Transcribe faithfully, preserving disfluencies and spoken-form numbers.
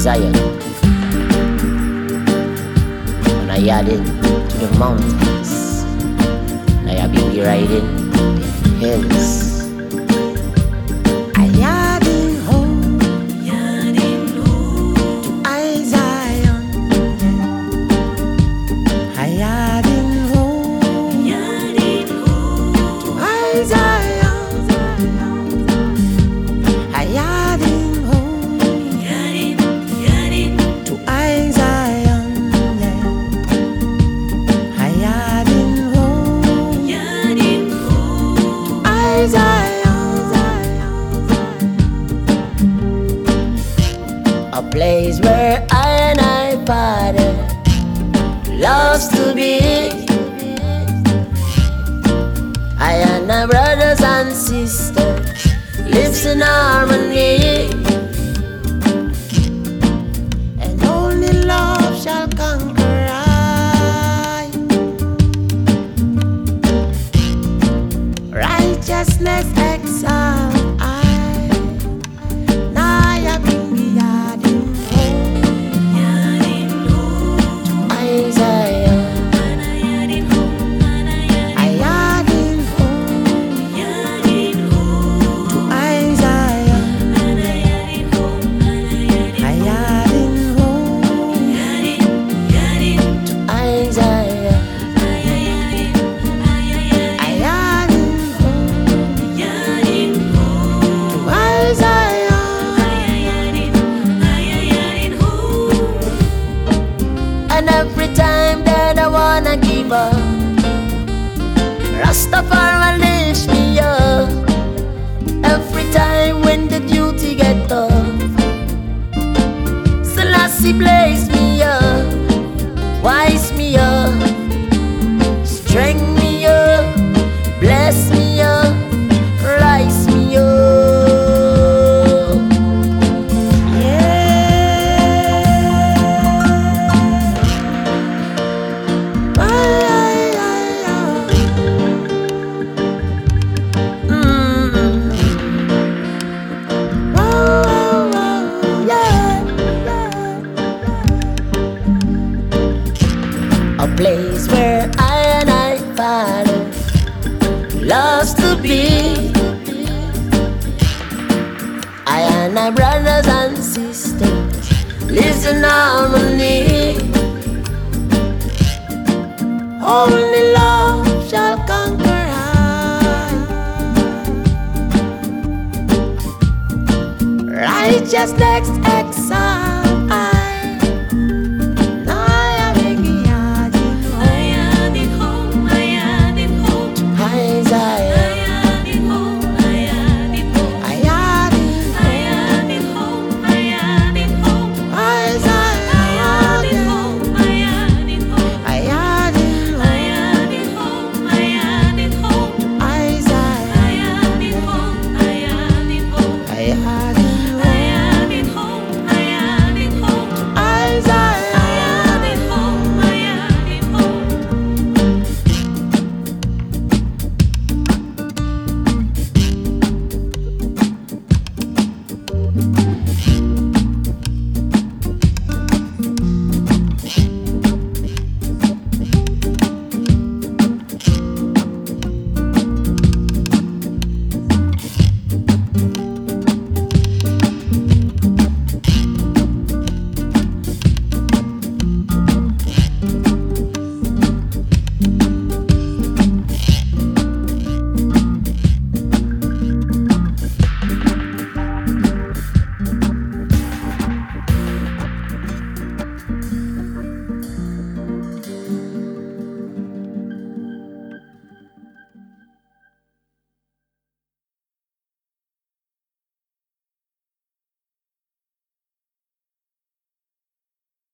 Zion, and I headed to the mountains, and I have been riding the hills. A place where I and I Father loves to be. I and my brothers and sisters lives in harmony, and only love shall conquer I. Righteousness exalt I. And every time that I wanna give up, Rastafari lifts me up. Every time when the duty get tough, Selassie blaze me up, wise me up, strength me up, bless me up, rise me up. A place where I and I Father loves to be. I and my brothers and sisters lives in harmony. Only love shall conquer I. Righteousness